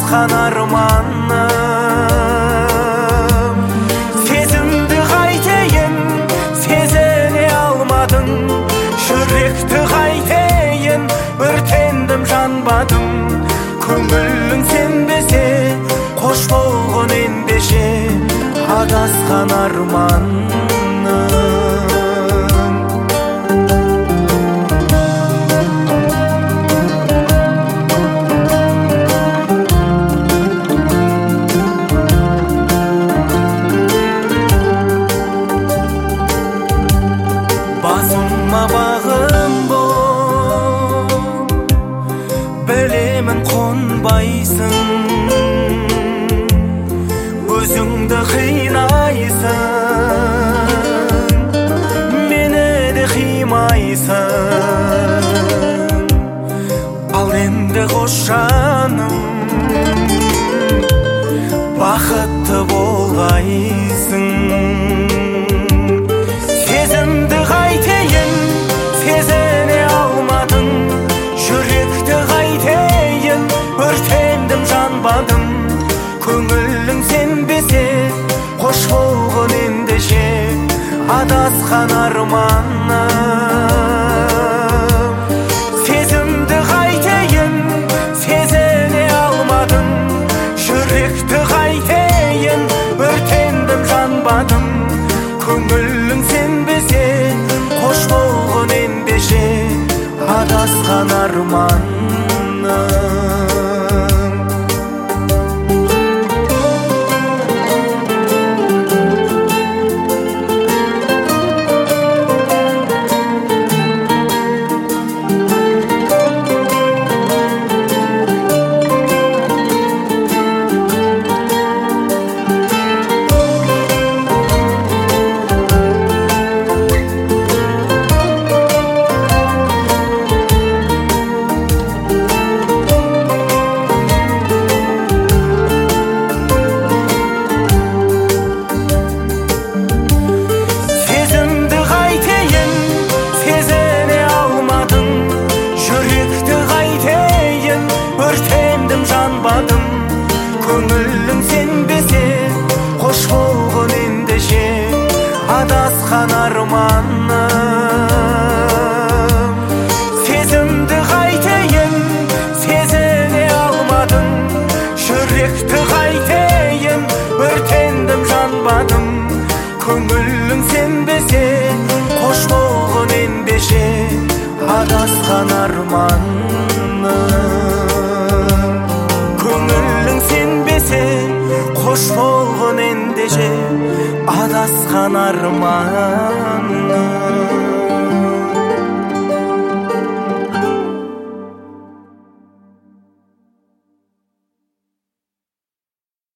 адасқан арманым. Сезімді қайтейін, сезіне алмадым. Жүректі қайтейін, өртендім, жанбадым. Көңілің сенбесе, қош болғын ендеше, адасқан арманым. Басыма бағым бол, білемін қонбайсың, өзіңді қинайсың, мені де қимайсың. Ал енді қош жаным, бақытты болғайсың. Сезімді қайтейін, сезіне алмадым. Жүректі қайтейін, өртендім, жанбадым. Көңілің сенбесе, қош болғын ендеше, адасқан арманым. Сезімді қайтейін, сезіне алмадым. Жүректі қайтейін, өртендім, жанбадым. Көңілің сенбесе, қош болғын ендеше, адасқан арманым. Көңілің сенбесе, қош болғын ендеше, адасқан арманым. Сезімді қайтейін, сезіне алмадым. Жүректі қайтейін, өртендім, жанбадым. Көңілің сенбесе, қош болғын ендеше, адасқан арманым. Көңілің сенбесе, қош болғын ендеше, адасқан арман.